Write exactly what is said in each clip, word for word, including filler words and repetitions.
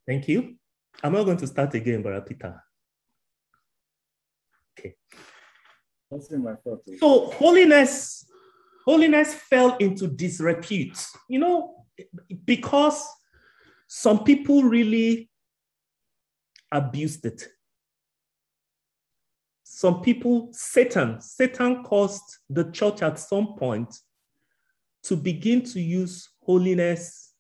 Thank you. I'm not going to start again, Brother Peter. Okay. That's in my thought. So holiness, holiness fell into disrepute, you know, because some people really abused it. Some people, Satan, Satan caused the church at some point to begin to use holiness,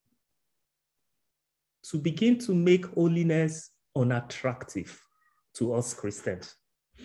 to begin to make holiness unattractive to us Christians.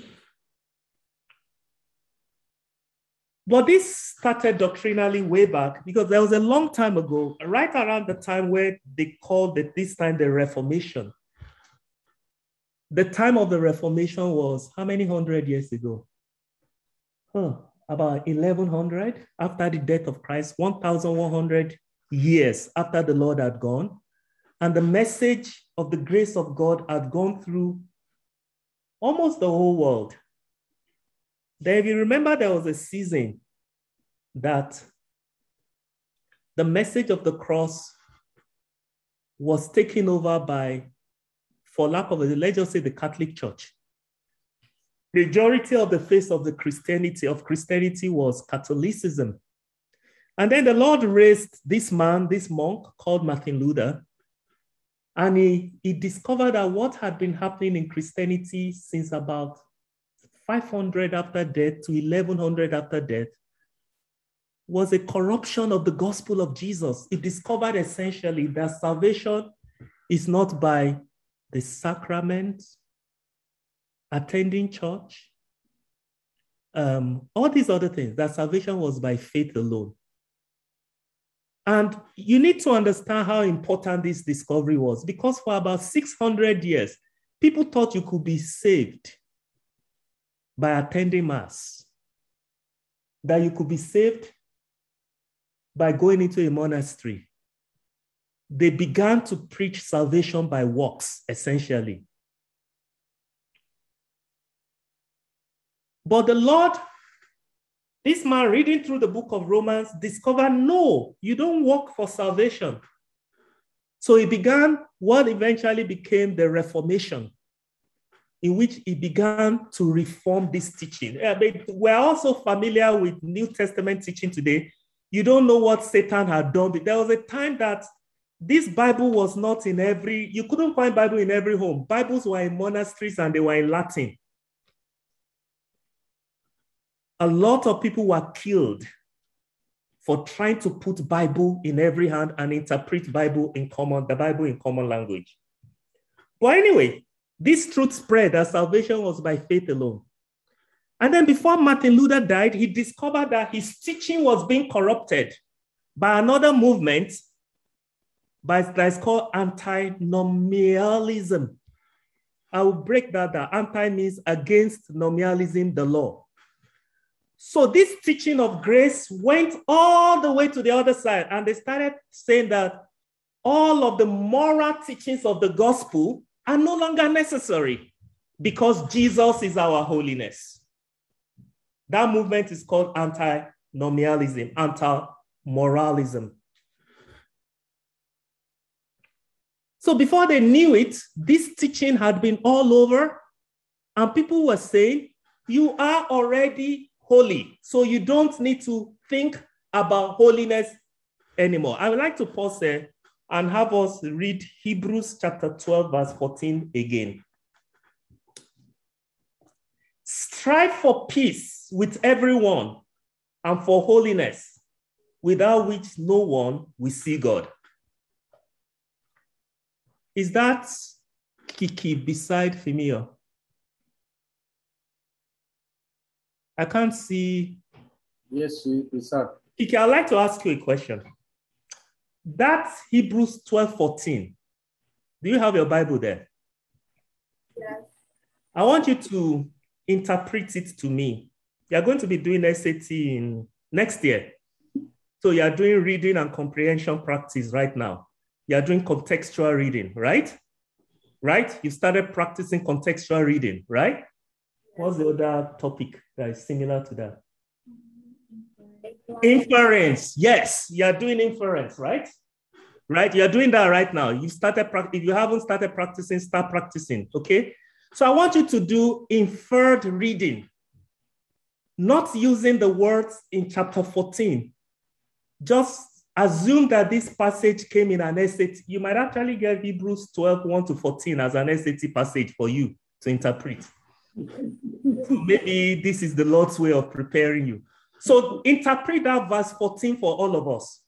But this started doctrinally way back because there was a long time ago, right around the time where they called it this time the Reformation. The time of the Reformation was how many hundred years ago? Huh, about eleven hundred after the death of Christ, one thousand one hundred years after the Lord had gone. And the message of the grace of God had gone through almost the whole world. Then if you remember, there was a season that the message of the cross was taken over by, for lack of a, let's just say the Catholic Church. Majority of the face of the Christianity, of Christianity was Catholicism. And then the Lord raised this man, this monk called Martin Luther, and he, he discovered that what had been happening in Christianity since about five hundred after death to eleven hundred after death was a corruption of the gospel of Jesus. He discovered essentially that salvation is not by the sacrament, attending church, um, all these other things, that salvation was by faith alone. And you need to understand how important this discovery was, because for about six hundred years, people thought you could be saved by attending Mass, that you could be saved by going into a monastery. They began to preach salvation by works, essentially. But the Lord, this man reading through the book of Romans, discovered, no, you don't work for salvation. So he began what eventually became the Reformation, in which he began to reform this teaching. We're also familiar with New Testament teaching today. You don't know what Satan had done. There was a time that this Bible was not in every, you couldn't find Bible in every home. Bibles were in monasteries and they were in Latin. A lot of people were killed for trying to put Bible in every hand and interpret Bible in common, the Bible in common language. But anyway, this truth spread that salvation was by faith alone. And then before Martin Luther died, he discovered that his teaching was being corrupted by another movement that is called antinomialism. I will break that down. Anti means against, nominalism, the law. So this teaching of grace went all the way to the other side, and they started saying that all of the moral teachings of the gospel are no longer necessary because Jesus is our holiness. That movement is called anti-nominalism, anti-moralism. So before they knew it, this teaching had been all over, and people were saying, you are already holy, so you don't need to think about holiness anymore. I would like to pause there and have us read Hebrews chapter twelve, verse fourteen again. Strive for peace with everyone and for holiness, without which no one will see God. Is that Kiki beside Femio? I can't see. Yes, she is up. Kiki, I'd like to ask you a question. That's Hebrews twelve fourteen. Do you have your Bible there? Yes. I want you to interpret it to me. You're going to be doing S A T in next year. So you're doing reading and comprehension practice right now. You're doing contextual reading, right? Right? You started practicing contextual reading, right? What's the other topic that is similar to that? Inference. Yes, you're doing inference, right? right? You're doing that right now. You started practice. If you haven't started practicing, start practicing, okay? So I want you to do inferred reading, not using the words in chapter fourteen. Just assume that this passage came in an S A T. You might actually get Hebrews twelve, one to fourteen as an S A T passage for you to interpret. So maybe this is the Lord's way of preparing you. So interpret that verse fourteen for all of us.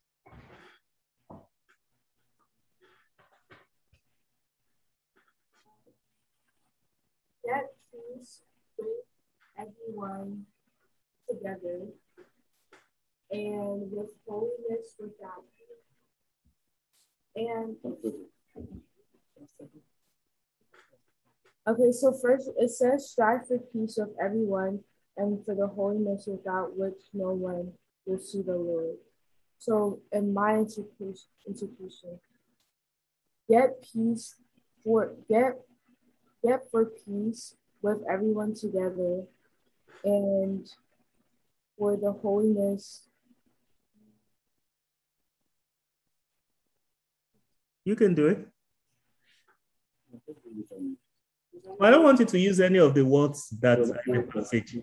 Get peace with everyone together and with holiness without. And okay, so first it says strive for peace with everyone and for the holiness without which no one will see the Lord. So in my interpretation, interpretation get peace for get get for peace with everyone together and for the holiness. You can do it. I don't want you to use any of the words that are in the passage.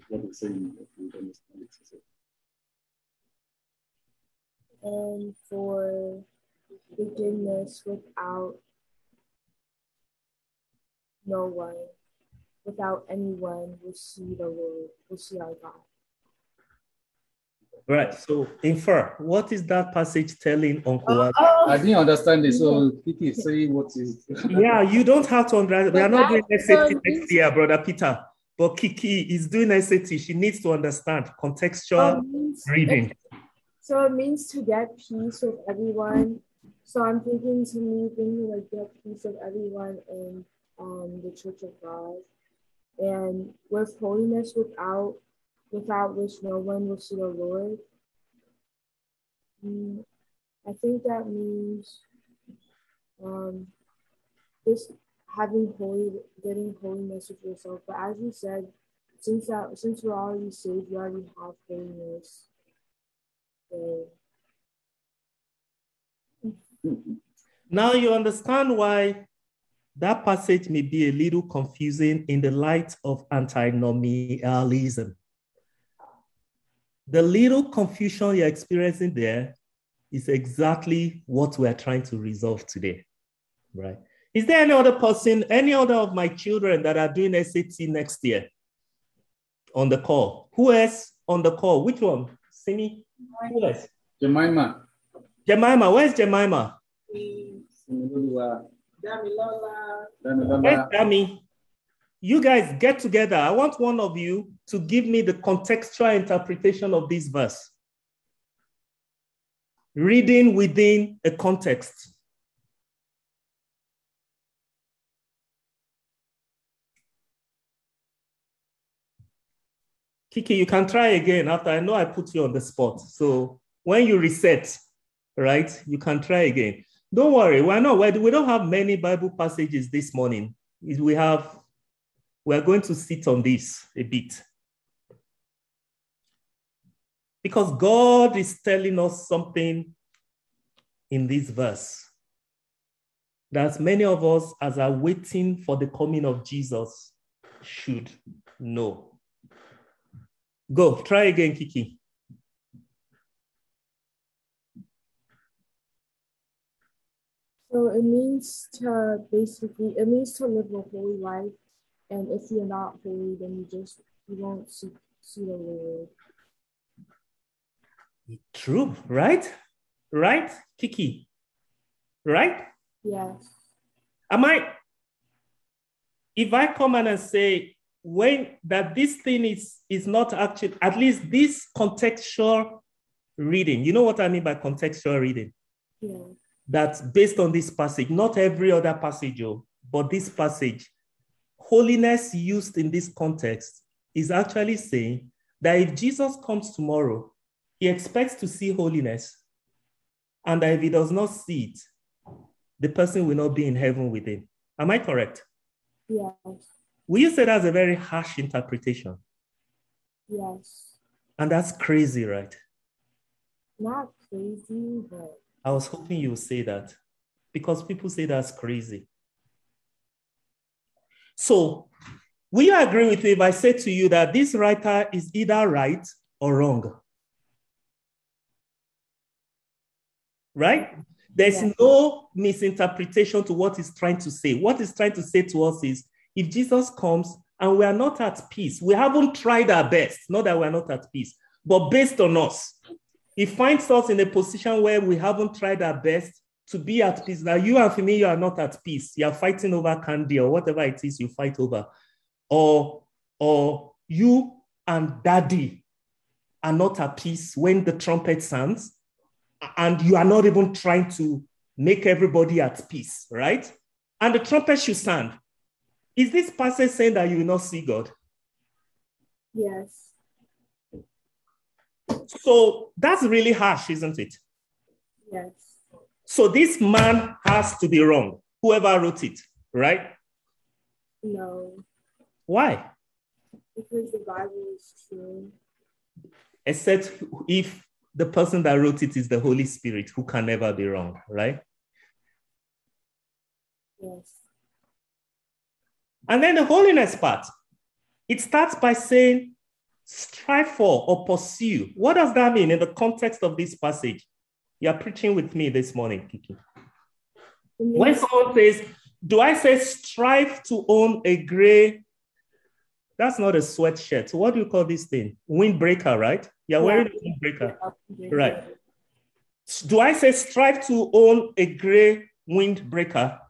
And for forgiveness without no one, without anyone will see the Lord, will see our God. Right. So infer. What is that passage telling Uncle? Oh, I didn't understand it, so Kiki is saying what is. Yeah, you don't have to understand. We are not doing But S A T that- next year, Brother Peter. But Kiki is doing S A T. She needs to understand so contextual it means, reading. so it means to get peace with everyone. So I'm thinking to me, thinking like get peace with everyone in um, the Church of God, and with holiness without without which no one will see the Lord. Mm, I think that means um, this having holy, getting holiness with yourself. But as you said, since that since we're already saved, we already have holiness. So, Now you understand why that passage may be a little confusing in the light of antinomianism. The little confusion you're experiencing there is exactly what we're trying to resolve today, right? Is there any other person, any other of my children that are doing S A T next year on the call? Who else on the call? Which one? Simi? Who else? Jemima. Jemima. Where's Jemima? Similoluwa. Damilola. Where's Damilola. Dami? You guys get together. I want one of you to give me the contextual interpretation of this verse. Reading within a context. Kiki, you can try again after I know I put you on the spot. So when you reset, right, you can try again. Don't worry, we're not, we don't have many Bible passages this morning. We have, we're going to sit on this a bit. Because God is telling us something in this verse that many of us, as are waiting for the coming of Jesus, should know. Go, try again, Kiki. So it means to basically, it means to live a holy life. And if you're not holy, then you just, you won't see, see the Lord. True, right? Right, Kiki? Right? Yes. Am I, if I come in and say, when that this thing is, is not actually, at least this contextual reading, you know what I mean by contextual reading? Yeah. That's based on this passage, not every other passage, but this passage. Holiness used in this context is actually saying that if Jesus comes tomorrow, he expects to see holiness, and that if he does not see it, the person will not be in heaven with him. Am I correct? Yes. Will you say that's a very harsh interpretation? Yes. And that's crazy, right? Not crazy, but I was hoping you would say that. because people say that's crazy. So will you agree with me if I say to you that this writer is either right or wrong? Right? There's yeah. no misinterpretation to what he's trying to say. What he's trying to say to us is, if Jesus comes and we are not at peace, we haven't tried our best, not that we're not at peace, but based on us, he finds us in a position where we haven't tried our best to be at peace. Now, you and Femi, you are not at peace. You are fighting over candy or whatever it is you fight over. Or, or you and daddy are not at peace when the trumpet sounds, and you are not even trying to make everybody at peace, right? And the trumpet should sound. Is this passage saying that you will not see God? Yes. So that's really harsh, isn't it? Yes. So this man has to be wrong, whoever wrote it, right? No. Why? Because the Bible is true. Except if the person that wrote it is the Holy Spirit, who can never be wrong, right? Yes. And then the holiness part, it starts by saying, strive for or pursue. What does that mean in the context of this passage? You're preaching with me this morning, Kiki. When someone says, do I say strive to own a gray, that's not a sweatshirt. What do you call this thing? Windbreaker, right? You're wearing a windbreaker, right? Do I say strive to own a gray windbreaker?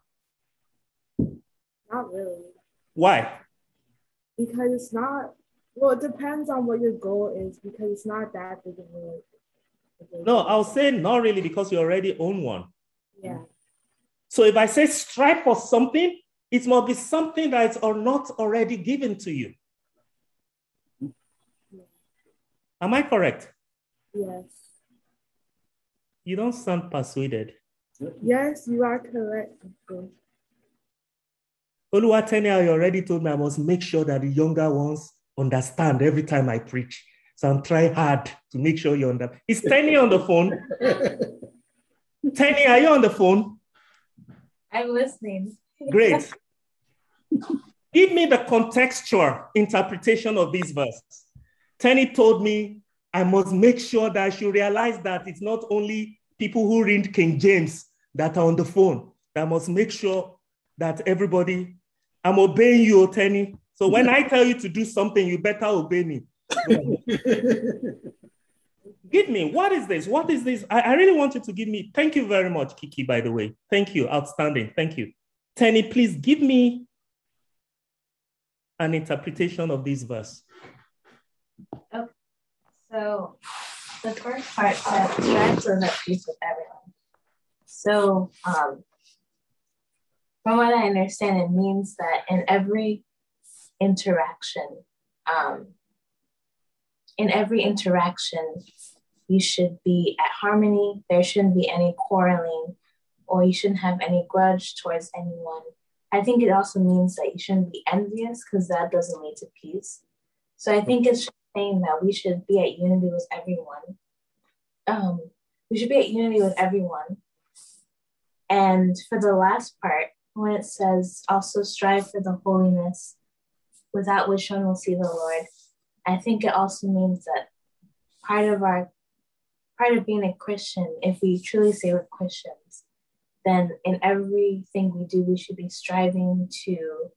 Not really. Why? Because it's not, well, it depends on what your goal is, because it's not that big of a. No, I'll say not really, because you already own one. Yeah. So if I say strive for something, it must be something that is or not already given to you. Yeah. Am I correct? Yes. You don't sound persuaded. Yes, you are correct. Oluwateni, you already told me I must make sure that the younger ones understand every time I preach. So I'm trying hard to make sure you understand. Is Tenny on the phone? Tenny, are you on the phone? I'm listening. Great. Give me the contextual interpretation of this verse. Tenny told me I must make sure that I should realize that it's not only people who read King James that are on the phone. That I must make sure that everybody, I'm obeying you, Tenny. So when I tell you to do something, you better obey me. Give me, what is this? What is this? I, I really want you to give me. Thank you very much, Kiki, by the way. Thank you. Outstanding. Thank you. Tenny, please give me an interpretation of this verse. Okay. So the first part says, strive to live at peace with everyone. So um, from what I understand, it means that in every interaction, um, in every interaction, you should be at harmony. There shouldn't be any quarreling, or you shouldn't have any grudge towards anyone. I think it also means that you shouldn't be envious, because that doesn't lead to peace. So I think it's saying that we should be at unity with everyone. Um, we should be at unity with everyone. And for the last part, when it says also strive for the holiness without which one will see the Lord, I think it also means that part of our, part of being a Christian, if we truly say we're Christians, then in everything we do, we should be striving to,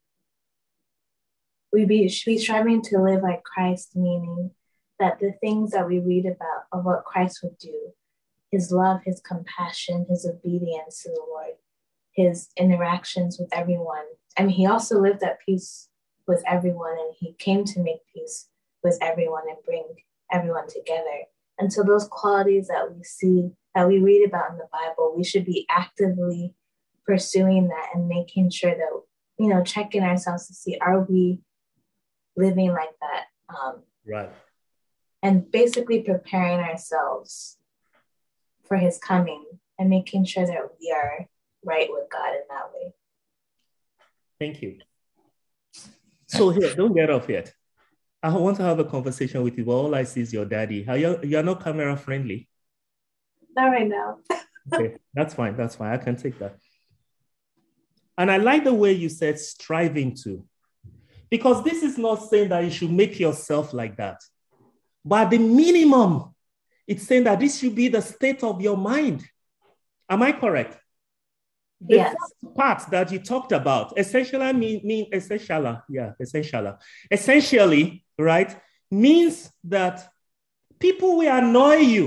we be, should be striving to live like Christ, meaning that the things that we read about of what Christ would do, his love, his compassion, his obedience to the Lord, his interactions with everyone. I mean, he also lived at peace with everyone, and he came to make peace with everyone and bring everyone together. And so those qualities that we see, that we read about in the Bible, we should be actively pursuing that and making sure that, you know, checking ourselves to see, are we living like that? Um, right. And basically preparing ourselves for his coming and making sure that we are right with God in that way. Thank you. So here, don't get off yet. I want to have a conversation with you, but all I see is your daddy. Are you, you're not camera friendly? Not right now. Okay, that's fine. That's fine. I can take that. And I like the way you said striving to, because this is not saying that you should make yourself like that. But at the minimum, it's saying that this should be the state of your mind. Am I correct? The Yes. first part that you talked about, essentially mean, mean essentially, yeah, essentially, essentially, right, means that people will annoy you.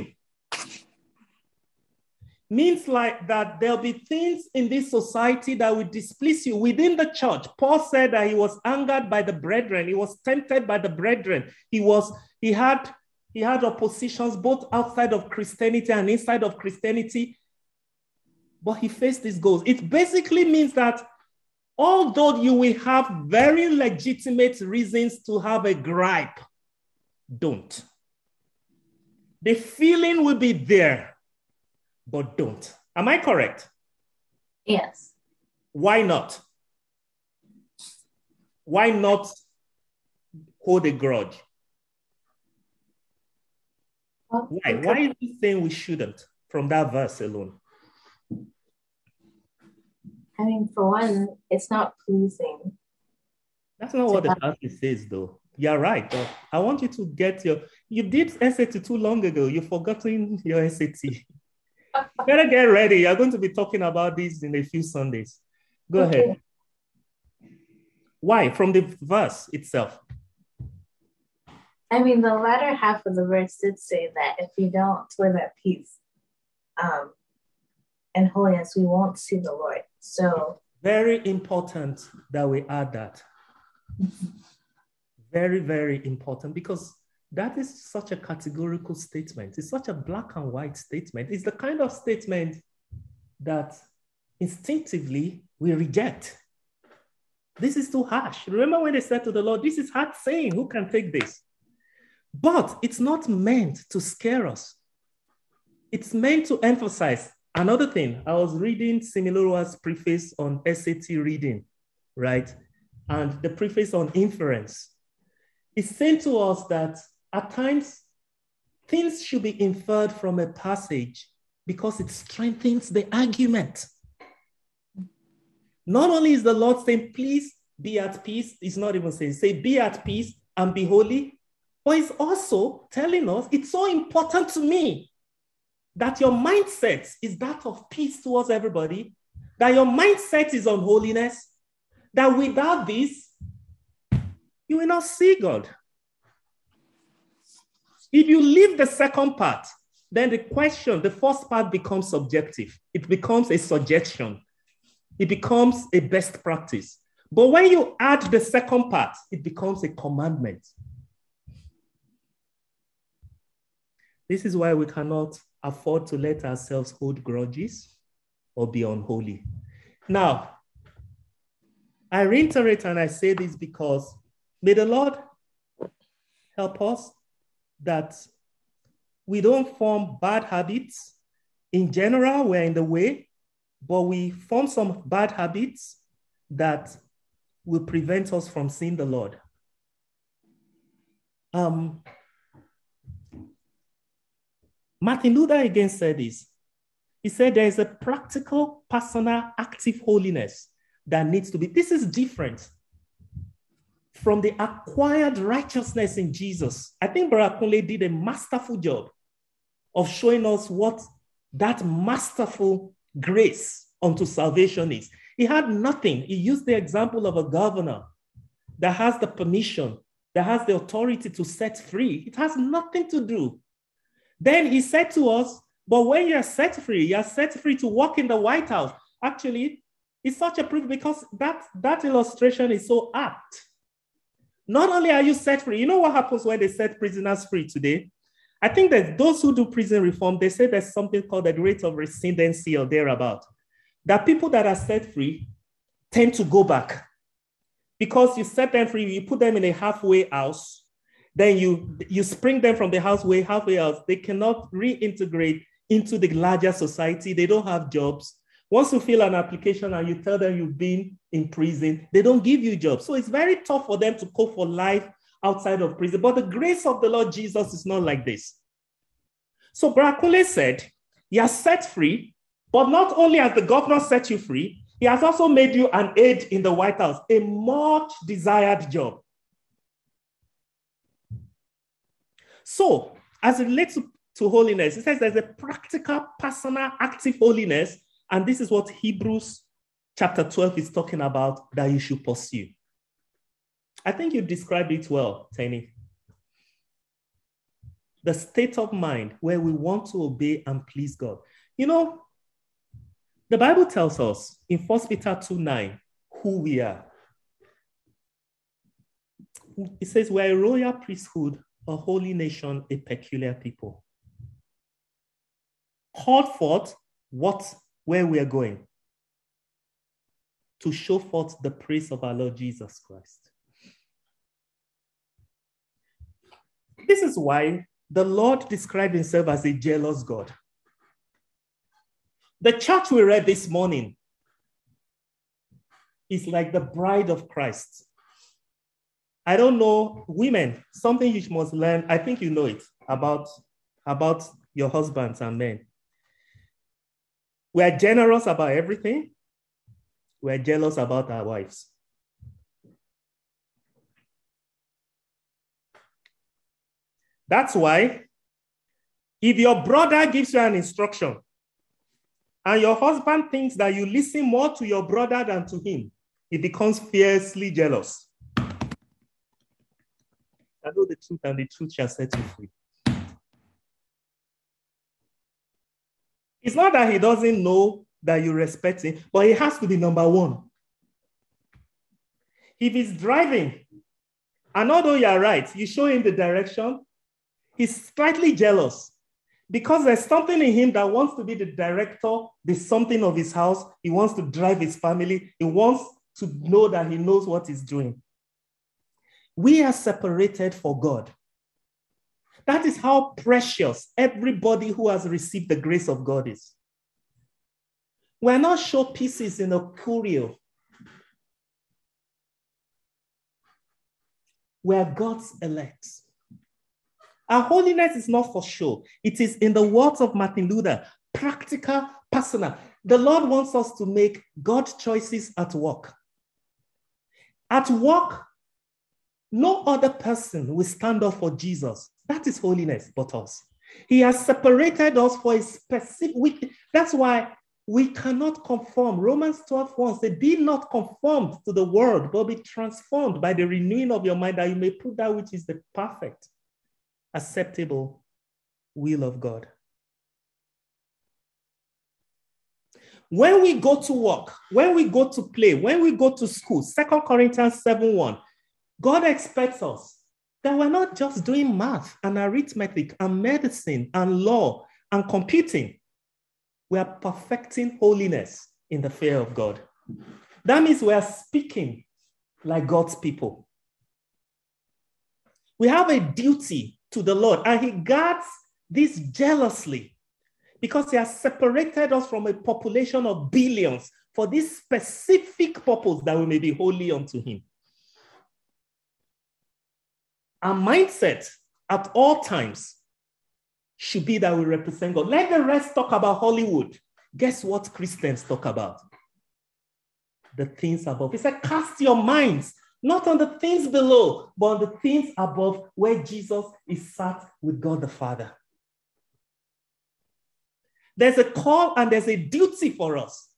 Means like that there'll be things in this society that will displease you within the church. Paul said that he was angered by the brethren. He was tempted by the brethren. He was, he had, he had oppositions both outside of Christianity and inside of Christianity. But he faced these goals. It basically means that although you will have very legitimate reasons to have a gripe, don't. The feeling will be there, but don't. Am I correct? Yes. Why not? Why not hold a grudge? Well, Why? Why is he saying we shouldn't from that verse alone? I mean, for one, it's not pleasing. That's not what the passage says, though. You're right. But I want you to get your, you did S A T too long ago. You've forgotten your S A T. Better get ready. You're going to be talking about this in a few Sundays. Go Okay. ahead. Why? From the verse itself. I mean, the latter half of the verse did say that if we don't live at peace um, and holiness, we won't see the Lord. So Very important that we add that. Very, very important, because that is such a categorical statement. It's such a black and white statement. It's the kind of statement that instinctively we reject. This is too harsh. Remember when they said to the Lord, this is hard saying, who can take this? But it's not meant to scare us. It's meant to emphasize. Another thing, I was reading Similurua's preface on S A T reading, right? And the preface on inference. It's saying to us that at times, things should be inferred from a passage because it strengthens the argument. Not only is the Lord saying, please be at peace, it's not even saying, say, be at peace and be holy, but it's also telling us, it's so important to me that your mindset is that of peace towards everybody, that your mindset is on holiness, that without this, you will not see God. If you leave the second part, then the question, the first part becomes subjective. It becomes a suggestion. It becomes a best practice. But when you add the second part, it becomes a commandment. This is why we cannot afford to let ourselves hold grudges or be unholy. Now, I reiterate and I say this because may the Lord help us that we don't form bad habits. In general, we're in the way, but we form some bad habits that will prevent us from seeing the Lord. Um, Martin Luther again said this. He said there is a practical, personal, active holiness that needs to be. This is different from the acquired righteousness in Jesus. I think Brother Kunle did a masterful job of showing us what that masterful grace unto salvation is. He had nothing. He used the example of a governor that has the permission, that has the authority to set free. It has nothing to do. Then he said to us, but when you're set free, you're set free to walk in the White House. Actually, it's such a proof because that, that illustration is so apt. Not only are you set free, you know what happens when they set prisoners free today? I think that those who do prison reform, they say there's something called the rate of recidivism or thereabout. That people that are set free tend to go back because you set them free, you put them in a halfway house, then you, you spring them from the halfway, halfway house. They cannot reintegrate into the larger society. They don't have jobs. Once you fill an application and you tell them you've been in prison, they don't give you jobs. So it's very tough for them to cope for life outside of prison. But the grace of the Lord Jesus is not like this. So Brother Kunle said, you are set free, But not only has the governor set you free, he has also made you an aide in the White House, a much desired job. So, as it relates to, to holiness, it says there's a practical, personal, active holiness, and this is what Hebrews chapter twelve is talking about that you should pursue. I think you described it well, Tenny. The state of mind where we want to obey and please God. You know, the Bible tells us in First Peter two nine who we are. It says we're a royal priesthood, a holy nation, a peculiar people. Called forth what, where we are going? To show forth the praise of our Lord Jesus Christ. This is why the Lord described himself as a jealous God. The church we read this morning is like the bride of Christ. I don't know, women, something you must learn, I think you know it, about, about your husbands and men. We are generous about everything. We are jealous about our wives. That's why if your brother gives you an instruction and your husband thinks that you listen more to your brother than to him, he becomes fiercely jealous. I know the truth, and the truth shall set you free. It's not that he doesn't know that you respect him, but he has to be number one. If he's driving, and although you're right, you show him the direction, he's slightly jealous because there's something in him that wants to be the director. There's something of his house. He wants to drive his family. He wants to know that he knows what he's doing. We are separated for God. That is how precious everybody who has received the grace of God is. We're not showpieces in a curio. We're God's elect. Our holiness is not for show. It is, in the words of Martin Luther, practical, personal. The Lord wants us to make God's choices at work. At work, no other person will stand up for Jesus. That is holiness but us. He has separated us for a specific, that's why we cannot conform. Romans twelve one says, be not conformed to the world, but be transformed by the renewing of your mind, that you may prove that which is the perfect, acceptable will of God. When we go to work, when we go to play, when we go to school, Second Corinthians seven one, God expects us that we're not just doing math and arithmetic and medicine and law and computing. We are perfecting holiness in the fear of God. That means we are speaking like God's people. We have a duty to the Lord, and he guards this jealously because he has separated us from a population of billions for this specific purpose, that we may be holy unto him. Our mindset at all times should be that we represent God. Let the rest talk about Hollywood. Guess what Christians talk about? The things above. He said, cast your minds not on the things below, but on the things above, where Jesus is sat with God the Father. There's a call and there's a duty for us.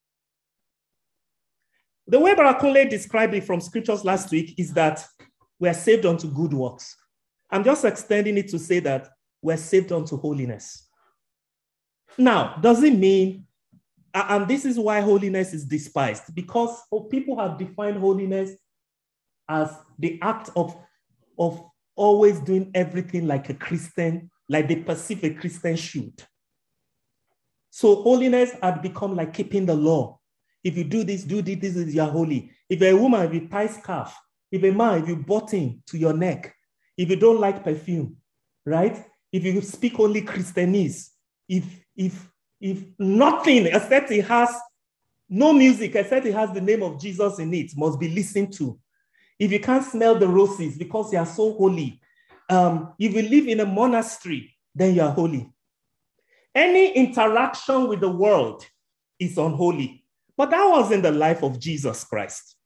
The way Barakunle described it from scriptures last week is that we are saved unto good works. I'm just extending it to say that we're saved unto holiness. Now, does it mean, and this is why holiness is despised, because people have defined holiness as the act of, of always doing everything like a Christian, like they perceive a Christian should. So holiness had become like keeping the law. If you do this, do this, this is your holy. If you're a woman, if you tie scarf, if a man, if you button to your neck, if you don't like perfume, right? If you speak only Christianese, if, if, if nothing except it has no music, except it has the name of Jesus in it, must be listened to. If you can't smell the roses because you are so holy, um, if you live in a monastery, then you are holy. Any interaction with the world is unholy. But that was in the life of Jesus Christ.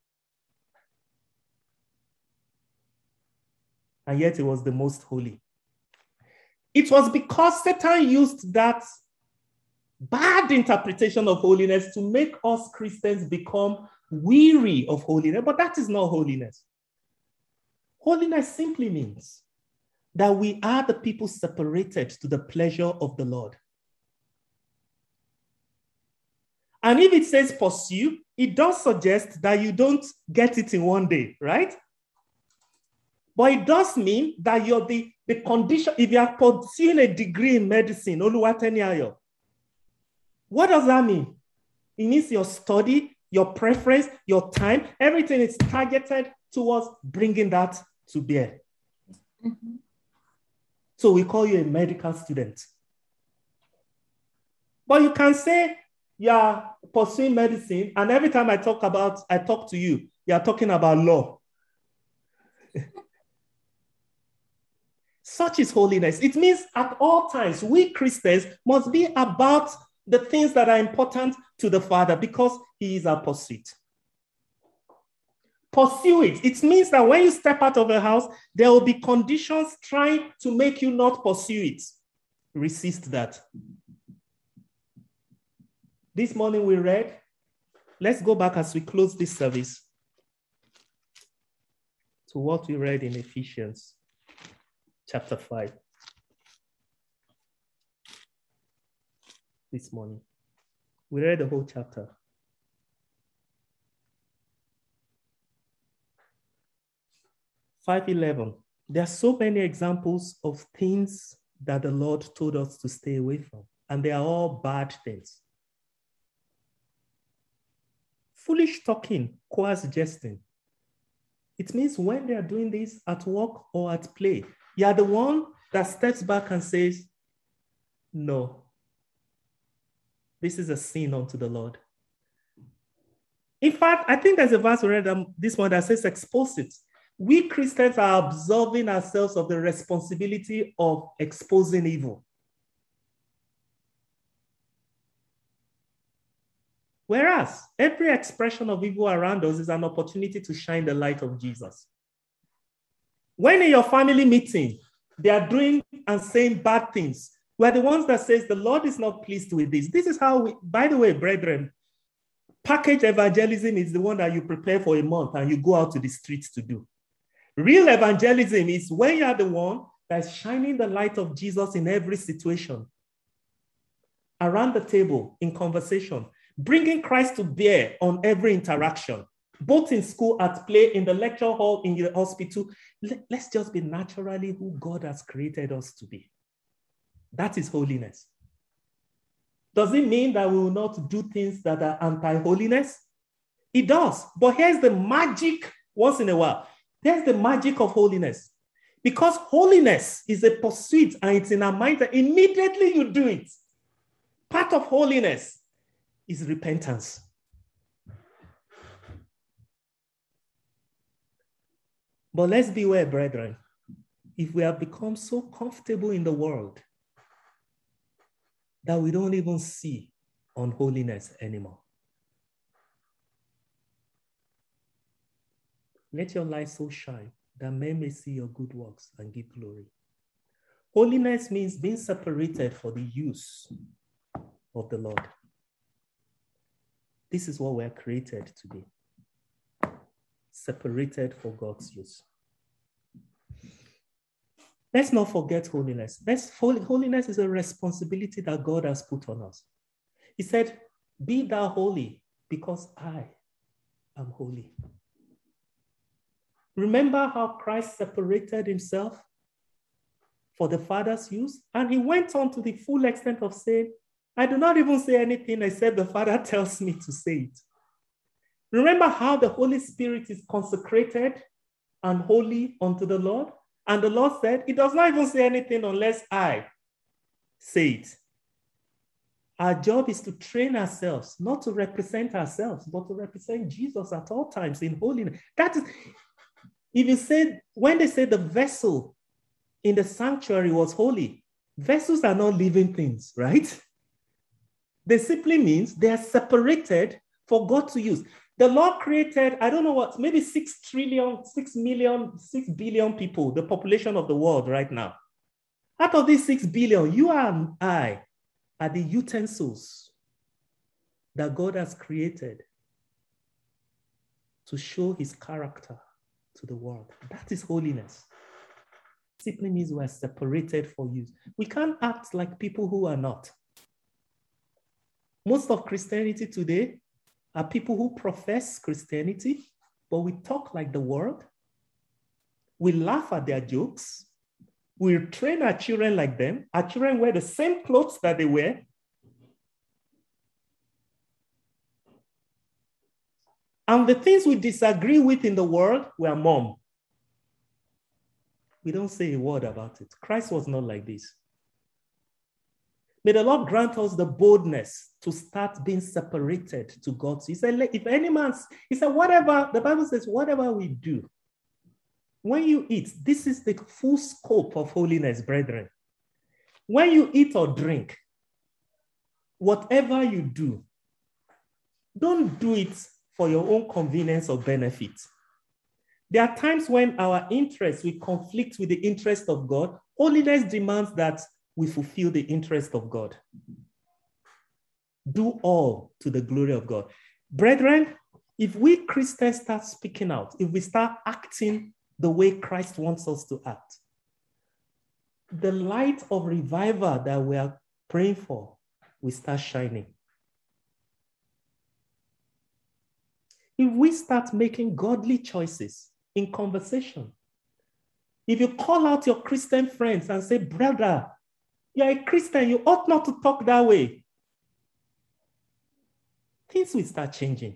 And yet it was the most holy. It was because Satan used that bad interpretation of holiness to make us Christians become weary of holiness. But that is not holiness. Holiness simply means that we are the people separated to the pleasure of the Lord. And if it says pursue, it does suggest that you don't get it in one day, right? But it does mean that you're the, the condition, if you are pursuing a degree in medicine, Oluwateni Ayo, what does that mean? It means your study, your preference, your time, everything is targeted towards bringing that to bear. Mm-hmm. So we call you a medical student. But you can say you're pursuing medicine, and every time I talk about, I talk to you, you're talking about law. Such is holiness. It means at all times, we Christians must be about the things that are important to the Father because he is our pursuit. Pursue it. It means that when you step out of the house, there will be conditions trying to make you not pursue it. Resist that. This morning we read, let's go back as we close this service to what we read in Ephesians chapter five. This morning. We read the whole chapter. five eleven. There are so many examples of things that the Lord told us to stay away from, and they are all bad things. Foolish talking, coarse jesting. It means when they are doing this at work or at play, you are the one that steps back and says, no, this is a sin unto the Lord. In fact, I think there's a verse we read um, this one that says, expose it. We Christians are absolving ourselves of the responsibility of exposing evil. Whereas every expression of evil around us is an opportunity to shine the light of Jesus. When in your family meeting, they are doing and saying bad things, we're the ones that says the Lord is not pleased with this. This is how we, by the way, brethren, package evangelism is the one that you prepare for a month and you go out to the streets to do. Real evangelism is when you are the one that's shining the light of Jesus in every situation, around the table, in conversation, bringing Christ to bear on every interaction, both in school, at play, in the lecture hall, in the hospital. Let's just be naturally who God has created us to be. That is holiness. Does it mean that we will not do things that are anti-holiness? It does. But here's the magic once in a while. There's the magic of holiness. Because holiness is a pursuit and it's in our mind that immediately you do it. Part of holiness is repentance. But let's beware, brethren. If we have become so comfortable in the world that we don't even see unholiness anymore, let your light so shine that men may see your good works and give glory. Holiness means being separated for the use of the Lord. This is what we're created to be. Separated for God's use. Let's not forget holiness. Let's, holiness is a responsibility that God has put on us. He said, be thou holy because I am holy. Remember how Christ separated himself for the Father's use? And he went on to the full extent of saying, I do not even say anything except the Father tells me to say it. Remember how the Holy Spirit is consecrated and holy unto the Lord? And the Lord said, he does not even say anything unless I say it. Our job is to train ourselves, not to represent ourselves, but to represent Jesus at all times in holiness. That is, if you said, when they say the vessel in the sanctuary was holy, Vessels are not living things, right? They simply means they are separated for God to use. The Lord created, I don't know what, maybe six trillion, six million, six billion people, the population of the world right now. Out of these six billion, you and I are the utensils that God has created to show his character to the world. That is holiness. Simply means we are separated for use. We can't act like people who are not. Most of Christianity today are people who profess Christianity, but we talk like the world. We laugh at their jokes. We train our children like them. Our children wear the same clothes that they wear. And the things we disagree with in the world, we are mum. We don't say a word about it. Christ was not like this. May the Lord grant us the boldness to start being separated to God. He said, if any man, he said, whatever, the Bible says, whatever we do, when you eat, this is the full scope of holiness, brethren. When you eat or drink, whatever you do, don't do it for your own convenience or benefit. There are times when our interests will conflict with the interest of God. Holiness demands that we fulfill the interest of God. Do all to the glory of God. Brethren, if we Christians start speaking out, if we start acting the way Christ wants us to act, the light of revival that we are praying for will start shining. If we start making godly choices in conversation, if you call out your Christian friends and say, brother, you're a Christian, you ought not to talk that way, things will start changing.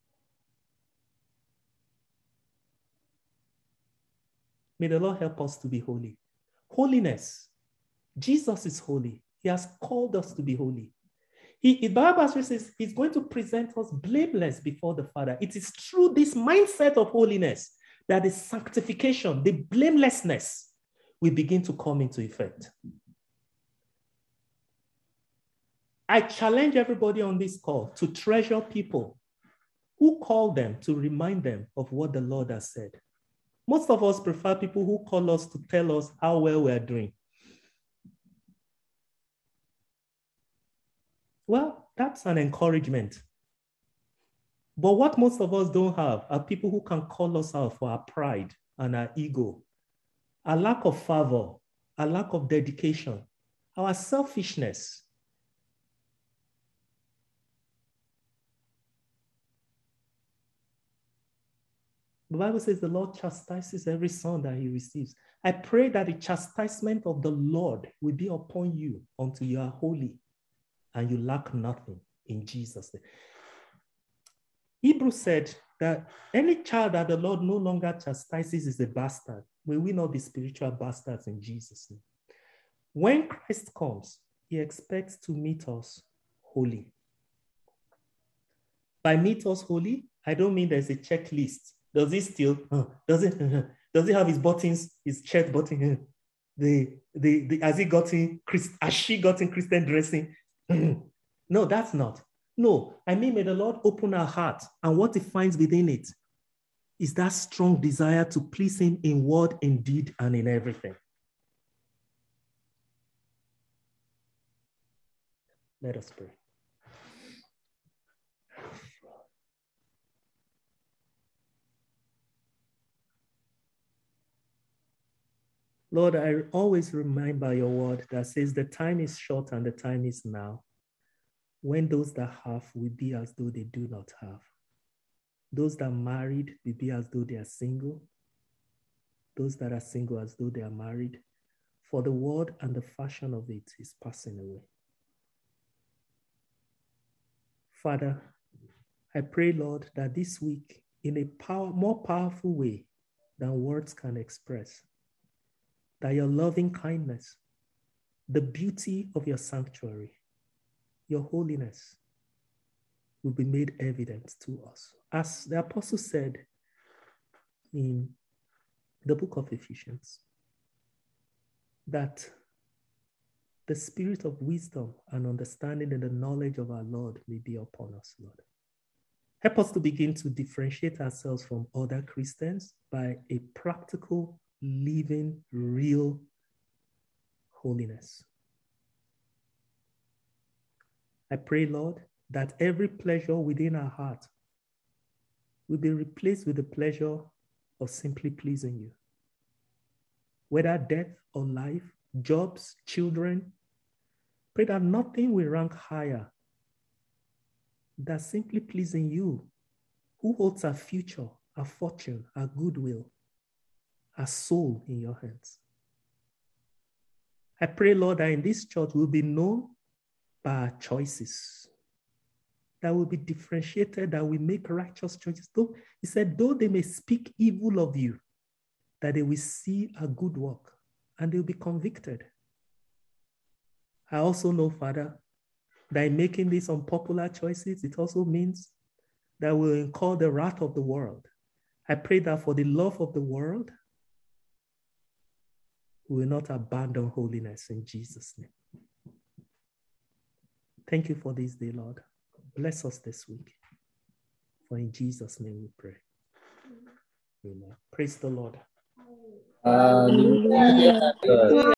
May the Lord help us to be holy. Holiness. Jesus is holy. He has called us to be holy. He, the Bible says he's going to present us blameless before the Father. It is through this mindset of holiness that the sanctification, the blamelessness will begin to come into effect. I challenge everybody on this call to treasure people who call them to remind them of what the Lord has said. Most of us prefer people who call us to tell us how well we're doing. Well, that's an encouragement. But what most of us don't have are people who can call us out for our pride and our ego, our lack of fervor, our lack of dedication, our selfishness. The Bible says the Lord chastises every son that he receives. I pray that the chastisement of the Lord will be upon you until you are holy and you lack nothing in Jesus' name. Hebrews said that any child that the Lord no longer chastises is a bastard. May we not be spiritual bastards in Jesus' name. When Christ comes, he expects to meet us holy. By meet us holy, I don't mean there's a checklist. Does he still, uh, does it, uh, does he have his buttons, his shirt button? Uh, the, the, the, has he gotten, has she gotten Christian dressing? No, that's not. No, I mean, may the Lord open our heart, and what he finds within it is that strong desire to please him in word, in deed, and in everything. Let us pray. Lord, I always remind by your word that says the time is short and the time is now, when those that have will be as though they do not have. Those that are married will be as though they are single. Those that are single as though they are married. For the word and the fashion of it is passing away. Father, I pray, Lord, that this week, in a power, more powerful way than words can express, that your loving kindness, the beauty of your sanctuary, your holiness will be made evident to us. As the apostle said in the book of Ephesians, that the spirit of wisdom and understanding and the knowledge of our Lord may be upon us, Lord. Help us to begin to differentiate ourselves from other Christians by a practical, living, real holiness. I pray, Lord, that every pleasure within our heart will be replaced with the pleasure of simply pleasing you. Whether death or life, jobs, children, pray that nothing will rank higher than simply pleasing you, who holds our future, our fortune, our goodwill, our soul in your hands. I pray, Lord, that in this church we'll be known by our choices, that will be differentiated, that we make righteous choices. Though, he said, though they may speak evil of you, that they will see a good work and they'll be convicted. I also know, Father, that in making these unpopular choices, it also means that we'll incur the wrath of the world. I pray that for the love of the world, we will not abandon holiness in Jesus' name. Thank you for this day, Lord. Bless us this week. For in Jesus' name we pray. Amen. Praise the Lord. Hallelujah.